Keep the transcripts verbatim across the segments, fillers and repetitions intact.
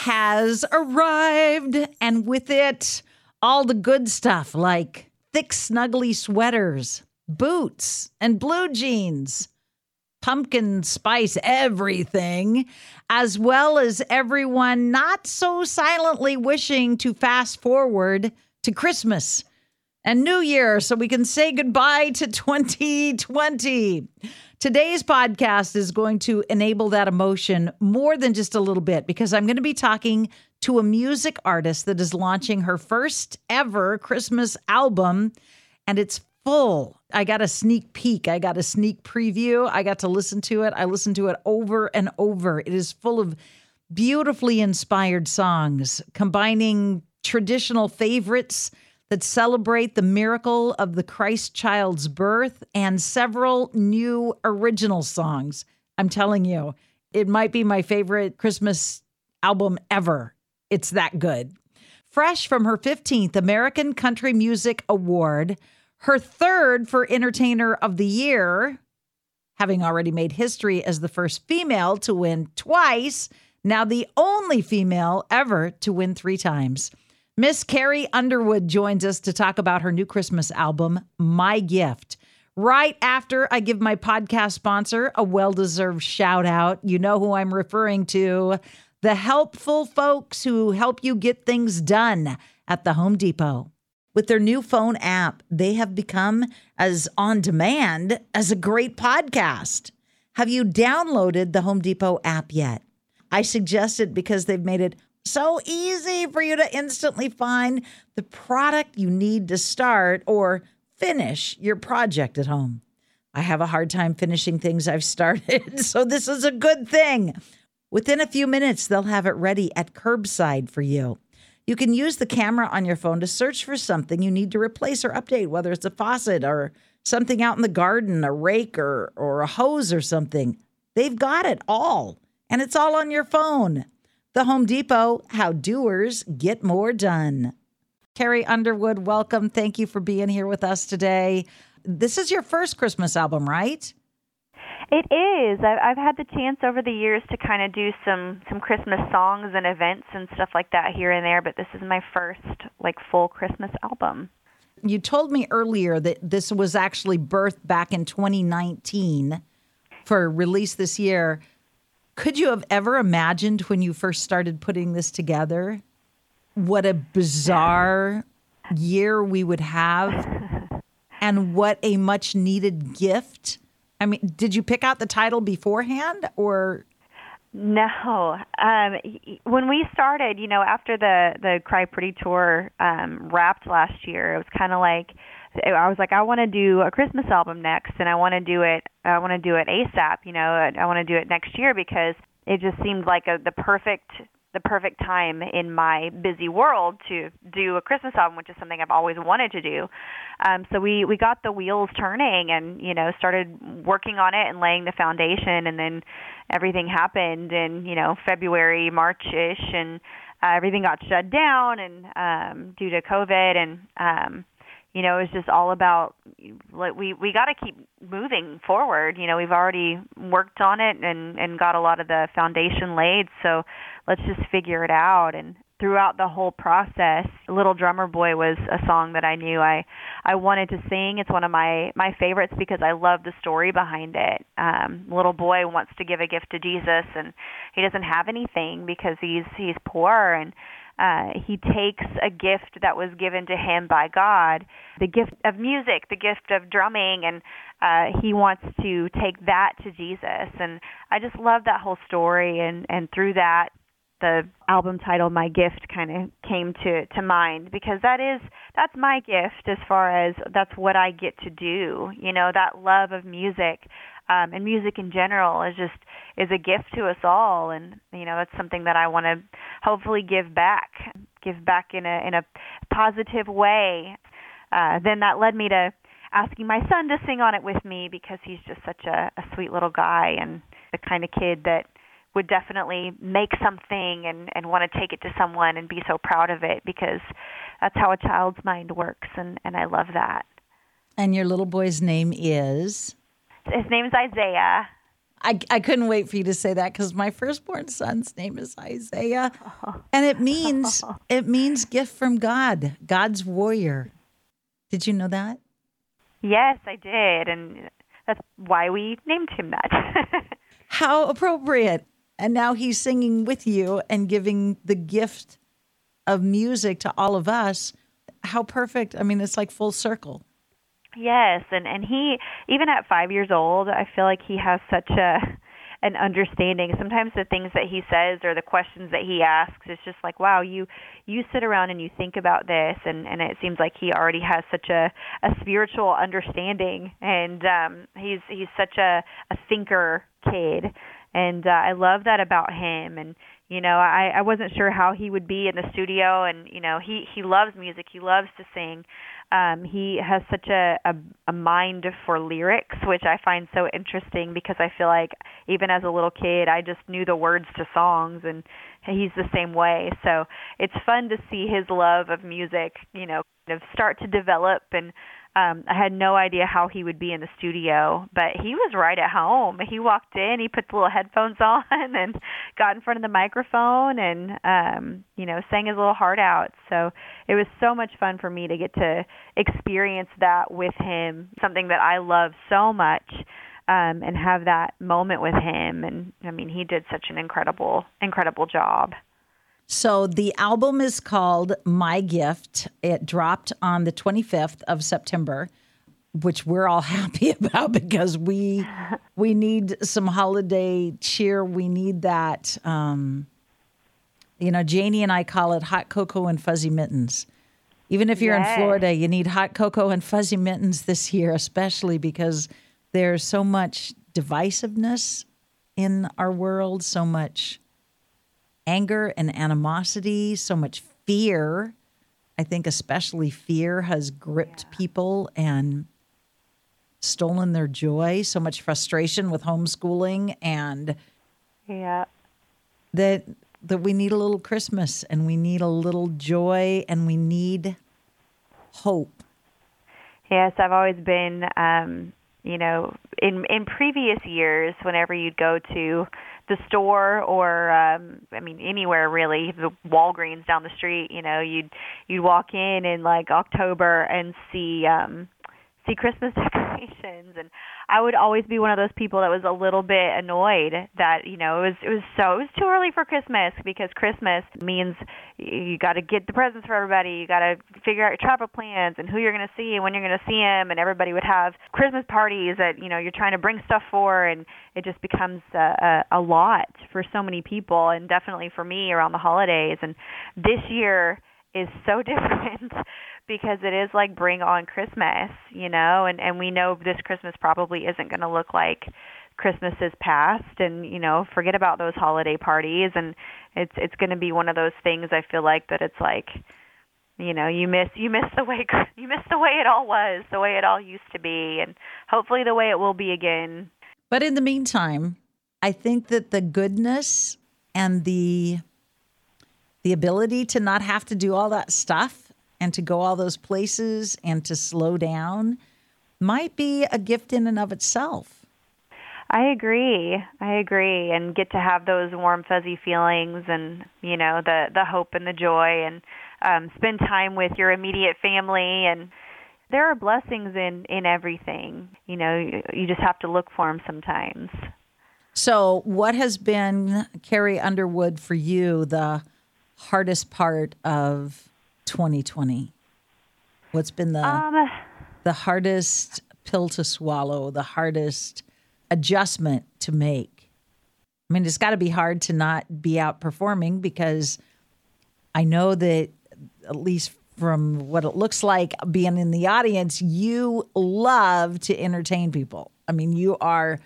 has arrived, and with it, all the good stuff like thick, snuggly sweaters, boots, and blue jeans, pumpkin spice everything, as well as everyone not so silently wishing to fast forward to Christmas and New Year so we can say goodbye to twenty twenty. Today's podcast is going to enable that emotion more than just a little bit, because I'm going to be talking to a music artist that is launching her first ever Christmas album, and it's full. I got a sneak peek. I got a sneak preview. I got to listen to it. I listened to it over and over. It is full of beautifully inspired songs, combining traditional favorites that celebrate the miracle of the Christ child's birth and several new original songs. I'm telling you, it might be my favorite Christmas album ever. It's that good. Fresh from her fifteenth American Country Music Award, her third for Entertainer of the Year, having already made history as the first female to win twice, now the only female ever to win three times. Miss Carrie Underwood joins us to talk about her new Christmas album, My Gift. Right after I give my podcast sponsor a well-deserved shout out. You know who I'm referring to. The helpful folks who help you get things done at the Home Depot. With their new phone app, they have become as on demand as a great podcast. Have you downloaded the Home Depot app yet? I suggest it because they've made it so easy for you to instantly find the product you need to start or finish your project at home. I have a hard time finishing things I've started, so this is a good thing. Within a few minutes, they'll have it ready at curbside for you. You can use the camera on your phone to search for something you need to replace or update, whether it's a faucet or something out in the garden, a rake or, or a hose or something. They've got it all, and it's all on your phone. The Home Depot, how doers get more done. Carrie Underwood, welcome. Thank you for being here with us today. This is your first Christmas album, right? It is. I've had the chance over the years to kind of do some, some Christmas songs and events and stuff like that here and there, but this is my first like full Christmas album. You told me earlier that this was actually birthed back in twenty nineteen for release this year. Could you have ever imagined when you first started putting this together what a bizarre year we would have and what a much needed gift? I mean, did you pick out the title beforehand or? No. Um, when we started, you know, after the, the Cry Pretty tour um, wrapped last year, it was kind of like, I was like, I want to do a Christmas album next, and I want to do it. I want to do it ASAP. You know, I want to do it next year because it just seemed like a, the perfect, the perfect time in my busy world to do a Christmas album, which is something I've always wanted to do. Um, so we we got the wheels turning, and you know, started working on it and laying the foundation, and then everything happened in you know February, March-ish, and uh, everything got shut down, and um, due to COVID, and um, you know, it was just all about, like, we, we got to keep moving forward. You know, we've already worked on it and, and got a lot of the foundation laid, so let's just figure it out. And throughout the whole process, Little Drummer Boy was a song that I knew I, I wanted to sing. It's one of my, my favorites because I love the story behind it. Um, little boy wants to give a gift to Jesus, and he doesn't have anything because he's he's poor, and Uh, he takes a gift that was given to him by God, the gift of music, the gift of drumming, and uh, he wants to take that to Jesus. And I just love that whole story, and, and through that, the album title, My Gift, kind of came to, to mind, because that is, that's my gift as far as that's what I get to do. You know, that love of music. Um, and music in general is just is a gift to us all, and you know that's something that I want to hopefully give back, give back in a in a positive way. Uh, then that led me to asking my son to sing on it with me because he's just such a, a sweet little guy and the kind of kid that would definitely make something and, and want to take it to someone and be so proud of it, because that's how a child's mind works, and, and I love that. And your little boy's name is? His name's Isaiah. I, I couldn't wait for you to say that because my firstborn son's name is Isaiah, and it means it means gift from God, God's warrior. Did you know that? Yes, I did, and that's why we named him that. How appropriate! And now he's singing with you and giving the gift of music to all of us. How perfect! I mean, it's like full circle. Yes, and, and he, even at five years old, I feel like he has such a an understanding. Sometimes the things that he says or the questions that he asks, it's just like, wow, you you sit around and you think about this, and, and it seems like he already has such a, a spiritual understanding, and um, he's he's such a, a thinker kid, and uh, I love that about him. And you know, I, I wasn't sure how he would be in the studio, and you know, he, he loves music, he loves to sing. Um, he has such a, a, a mind for lyrics, which I find so interesting because I feel like even as a little kid, I just knew the words to songs, and he's the same way. So it's fun to see his love of music, you know, kind of start to develop. And um, I had no idea how he would be in the studio, but he was right at home. He walked in, he put the little headphones on and got in front of the microphone and, um, you know, sang his little heart out. So it was so much fun for me to get to experience that with him, something that I love so much, um, and have that moment with him. And, I mean, he did such an incredible, incredible job. So the album is called My Gift. It dropped on the twenty-fifth of September, which we're all happy about because we we need some holiday cheer. We need that. Um, you know, Janie and I call it hot cocoa and fuzzy mittens. Even if you're yes. in Florida, you need hot cocoa and fuzzy mittens this year, especially because there's so much divisiveness in our world, so much anger and animosity, so much fear. I think especially fear has gripped yeah. people and stolen their joy. So much frustration with homeschooling, and yeah, that that we need a little Christmas and we need a little joy and we need hope. Yes, I've always been, um, you know, in in previous years, whenever you'd go to the store or, um, I mean, anywhere really, the Walgreens down the street, you know, you'd you'd walk in in like October and see um, see Christmas decorations, and I would always be one of those people that was a little bit annoyed that, you know, it was it was so it was too early for Christmas, because Christmas means you got to get the presents for everybody, you got to figure out your travel plans and who you're going to see and when you're going to see them, and everybody would have Christmas parties that, you know, you're trying to bring stuff for, and it just becomes a, a, a lot for so many people, and definitely for me around the holidays. And this year is so different because it is like bring on Christmas, you know, and, and we know this Christmas probably isn't going to look like Christmases past, and, you know, forget about those holiday parties, and it's it's going to be one of those things, I feel like, that it's like, you know, you miss you miss the way you miss the way it all was, the way it all used to be, and hopefully the way it will be again. But in the meantime, I think that the goodness and the the ability to not have to do all that stuff and to go all those places and to slow down might be a gift in and of itself. I agree. I agree. And get to have those warm, fuzzy feelings and, you know, the, the hope and the joy, and um, spend time with your immediate family. And there are blessings in, in everything. You know, you, you just have to look for them sometimes. So what has been, Carrie Underwood, for you, the hardest part of twenty twenty? What's been the um, the hardest pill to swallow, the hardest adjustment to make? I mean, it's got to be hard to not be out performing, because I know that, at least from what it looks like being in the audience, you love to entertain people. I mean, you are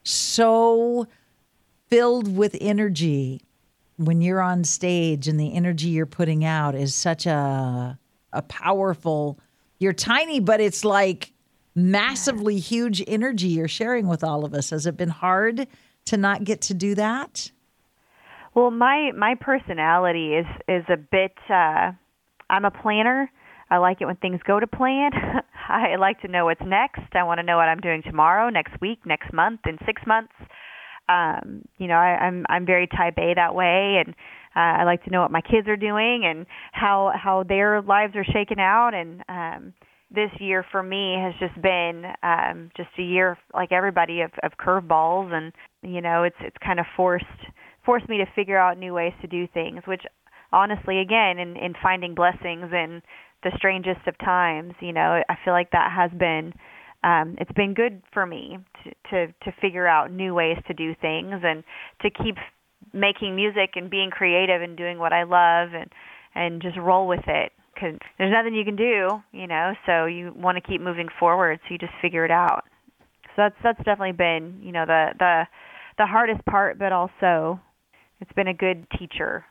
so filled with energy when you're on stage, and the energy you're putting out is such a a powerful, you're tiny, but it's like massively huge energy you're sharing with all of us. Has it been hard to not get to do that? Well, my, my personality is, is a bit, uh, I'm a planner. I like it when things go to plan. I like to know what's next. I want to know what I'm doing tomorrow, next week, next month, in six months. Um, you know, I, I'm I'm very type A that way, and uh, I like to know what my kids are doing and how how their lives are shaking out. And um, this year for me has just been um, just a year like everybody of, of curveballs, and you know, it's it's kind of forced forced me to figure out new ways to do things, which honestly, again, in, in finding blessings in the strangest of times, you know, I feel like that has been, um, it's been good for me to, to, to figure out new ways to do things and to keep making music and being creative and doing what I love and, and just roll with it. Because there's nothing you can do, you know, so you want to keep moving forward, so you just figure it out. So that's that's definitely been, you know, the the the hardest part, but also it's been a good teacher.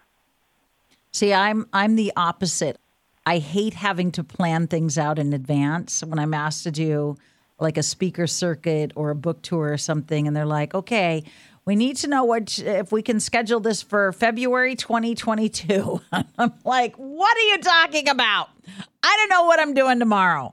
See, I'm I'm the opposite. I hate having to plan things out in advance when I'm asked to do like a speaker circuit or a book tour or something, and they're like, "Okay, we need to know what if we can schedule this for February twenty twenty-two." I'm like, "What are you talking about? I don't know what I'm doing tomorrow."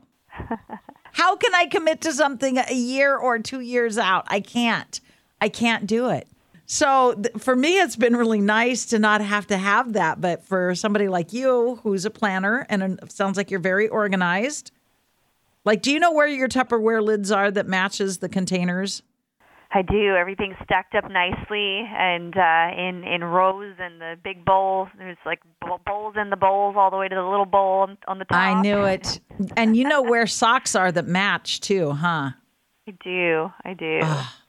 How can I commit to something a year or two years out? I can't. I can't do it. So th- for me, it's been really nice to not have to have that. But for somebody like you, who's a planner, and it sounds like you're very organized. Like, do you know where your Tupperware lids are that matches the containers? I do. Everything's stacked up nicely and uh, in in rows, and the big bowl. There's like bowls in the bowls all the way to the little bowl on the top. I knew it. And you know where socks are that match too, huh? I do. I do.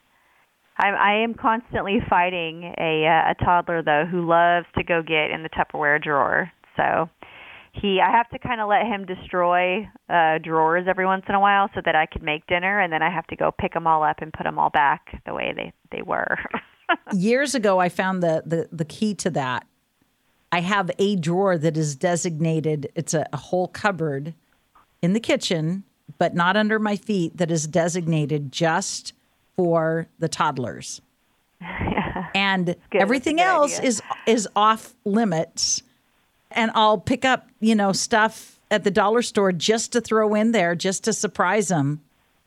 I, I am constantly fighting a uh, a toddler though who loves to go get in the Tupperware drawer. So he, I have to kind of let him destroy uh, drawers every once in a while so that I can make dinner, and then I have to go pick them all up and put them all back the way they, they were. Years ago, I found the, the the key to that. I have a drawer that is designated. It's a, a whole cupboard in the kitchen, but not under my feet. That is designated just for the toddlers, Yeah. and Good. everything That's a good else idea. is is off limits. And I'll pick up, you know, stuff at the dollar store just to throw in there, just to surprise them.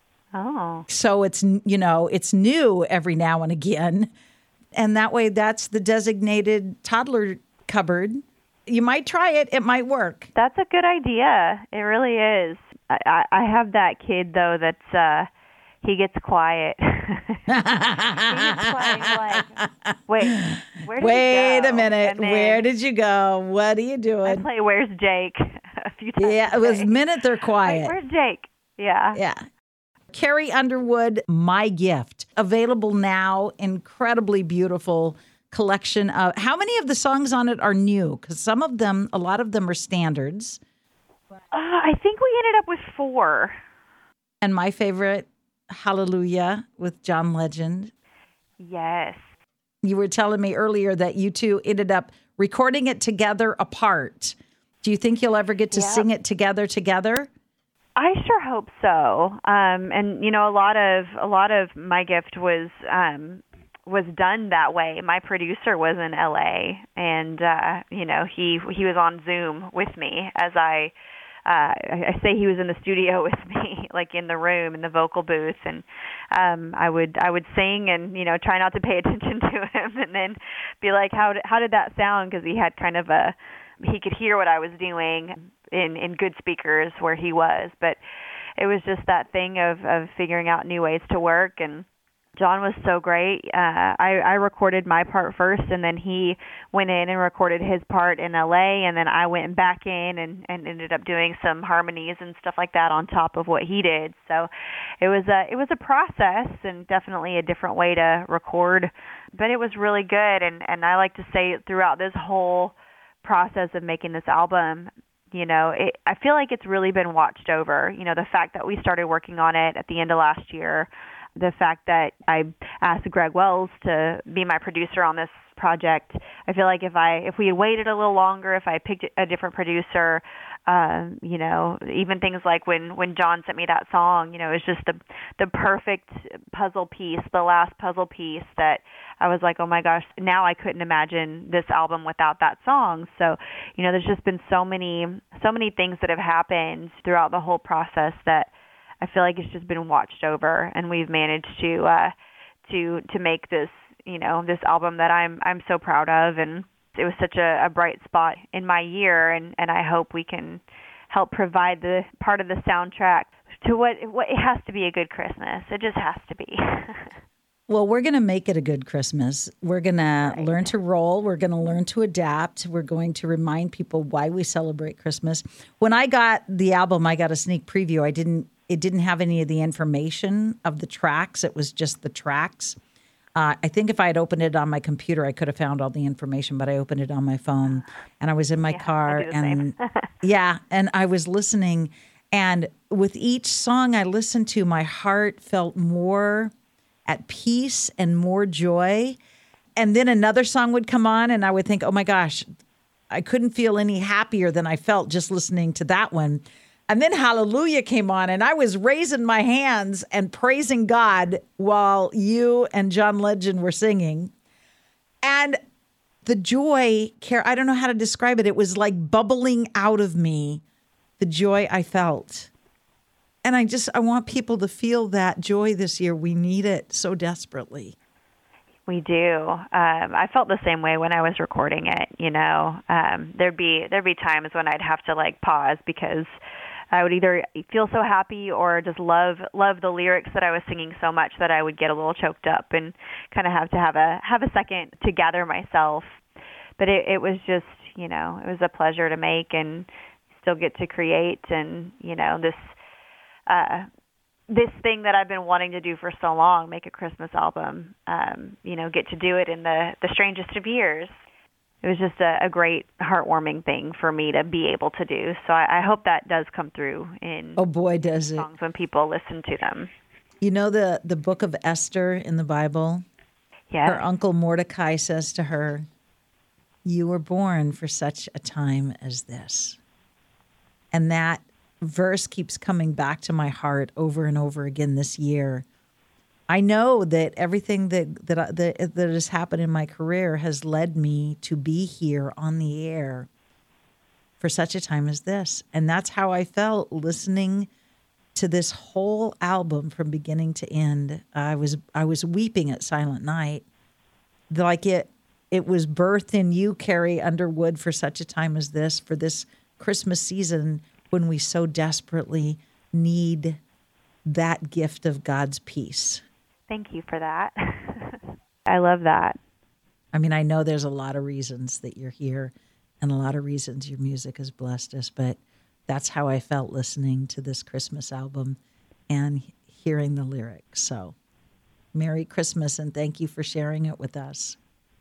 Oh. So it's, you know, it's new every now and again. And that way, that's the designated toddler cupboard. You might try it. It might work. That's a good idea. It really is. I, I, I have that kid, though, that's, uh, he gets quiet. he gets quiet. He's like, wait, where did Wait he go? a minute. And then Where did you go? What are you I doing? play Where's Jake a few times. Yeah, a it was day. the minute they're Wait, quiet. where's Jake? Yeah. Yeah. Carrie Underwood, My Gift. Available now. Incredibly beautiful collection of. How many of the songs on it are new? Because some of them, a lot of them are standards. Uh, I think we ended up with four. And my favorite, Hallelujah with John Legend. Yes. You were telling me earlier that you two ended up recording it together apart. Do you think you'll ever get to Yep. sing it together together? I sure hope so. Um, and you know, a lot of a lot of My Gift was um, was done that way. My producer was in L A, and uh, you know, he he was on Zoom with me as I. Uh, I I say he was in the studio with me, like in the room, in the vocal booth, and um, I would I would sing and you know try not to pay attention to him, and then be like, how did, how did that sound? Because he had kind of a he could hear what I was doing in in good speakers where he was, but it was just that thing of of figuring out new ways to work. And John was so great. Uh, I, I recorded my part first, and then he went in and recorded his part in L A, and then I went back in and, and ended up doing some harmonies and stuff like that on top of what he did. So it was a it was a process, and definitely a different way to record, but it was really good. And, and I like to say throughout this whole process of making this album, you know, it, I feel like it's really been watched over. You know, the fact that we started working on it at the end of last year, the fact that I asked Greg Wells to be my producer on this project. I feel like if I if we had waited a little longer, if I picked a different producer, um, you know, even things like when, when John sent me that song, you know, it was just the the perfect puzzle piece, the last puzzle piece that I was like, oh my gosh, now I couldn't imagine this album without that song. So, you know, there's just been so many so many things that have happened throughout the whole process that I feel like it's just been watched over, and we've managed to uh, to to make this, you know, this album that I'm I'm so proud of, and it was such a, a bright spot in my year, and, and I hope we can help provide the part of the soundtrack to what what it has to be a good Christmas. It just has to be. Well, we're going to make it a good Christmas. We're going right. to learn to roll. We're going to learn to adapt. We're going to remind people why we celebrate Christmas. When I got the album, I got a sneak preview. I didn't. It didn't have any of the information of the tracks. It was just the tracks. Uh, I think if I had opened it on my computer, I could have found all the information, but I opened it on my phone, and I was in my yeah, car, I do the and same. yeah, and I was listening, and with each song I listened to, my heart felt more at peace and more joy. And then another song would come on, and I would think, oh my gosh, I couldn't feel any happier than I felt just listening to that one. And then Hallelujah came on, and I was raising my hands and praising God while you and John Legend were singing. And the joy, Care, I don't know how to describe it. It was like bubbling out of me, the joy I felt. And I just, I want people to feel that joy this year. We need it so desperately. We do. Um, I felt the same way when I was recording it. You know, um, there'd be there'd be times when I'd have to like pause because I would either feel so happy or just love love the lyrics that I was singing so much that I would get a little choked up and kind of have to have a have a second to gather myself. But it, it was just, you know, it was a pleasure to make and still get to create, and you know this. Uh, this thing that I've been wanting to do for so long, make a Christmas album, um, you know, get to do it in the, the strangest of years. It was just a, a great, heartwarming thing for me to be able to do. So I, I hope that does come through in oh boy, does it. songs when people listen to them. You know the, the book of Esther in the Bible? Yeah. Her uncle Mordecai says to her, you were born for such a time as this. And that verse keeps coming back to my heart over and over again this year. I know that everything that that that, that has happened in my career has led me to be here on the air for such a time as this. And that's how I felt listening to this whole album from beginning to end. I was I was weeping at Silent Night. Like it it was birthed in you, Carrie Underwood, for such a time as this, for this Christmas season when we so desperately need that gift of God's peace. Thank you for that. I love that. I mean, I know there's a lot of reasons that you're here and a lot of reasons your music has blessed us, but that's how I felt listening to this Christmas album and hearing the lyrics. So Merry Christmas, and thank you for sharing it with us.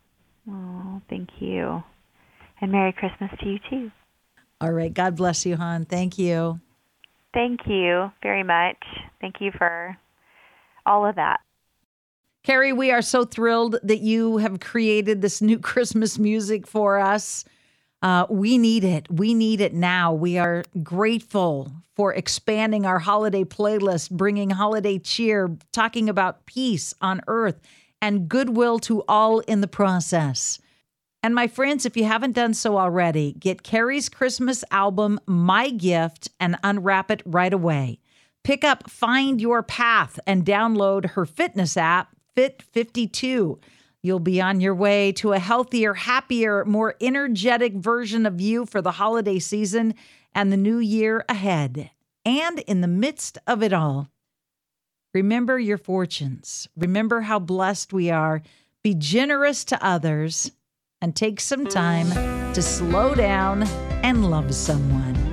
Oh, thank you. And Merry Christmas to you, too. All right. God bless you, hon. Thank you. Thank you very much. Thank you for all of that. Carrie, we are so thrilled that you have created this new Christmas music for us. Uh, we need it. We need it now. We are grateful for expanding our holiday playlist, bringing holiday cheer, talking about peace on earth and goodwill to all in the process. And my friends, if you haven't done so already, get Carrie's Christmas album, My Gift, and unwrap it right away. Pick up Find Your Path and download her fitness app, Fit fifty-two. You'll be on your way to a healthier, happier, more energetic version of you for the holiday season and the new year ahead. And in the midst of it all, remember your fortunes. Remember how blessed we are. Be generous to others. And take some time to slow down and love someone.